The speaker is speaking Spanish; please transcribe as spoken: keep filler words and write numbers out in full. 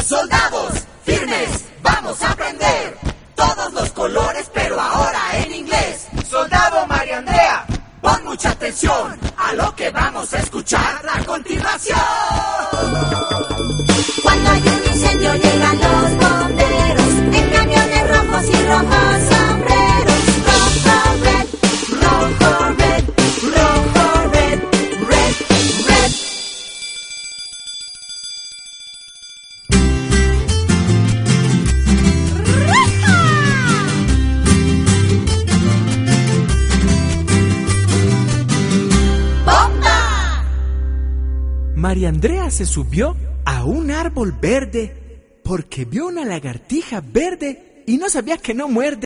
Soldados, firmes, vamos a aprender todos los colores, pero ahora en inglés. Soldado María Andrea, pon mucha atención a lo que vamos a escuchar a continuación. Cuando hay un incendio llegan los bomberos en camiones rojos y rojos sombreros. Rojo, red, rojo, red, rojo, red, red, red. ¡Bomba! María Andrea se subió a un árbol verde porque vio una lagartija verde y no sabía que no muerde.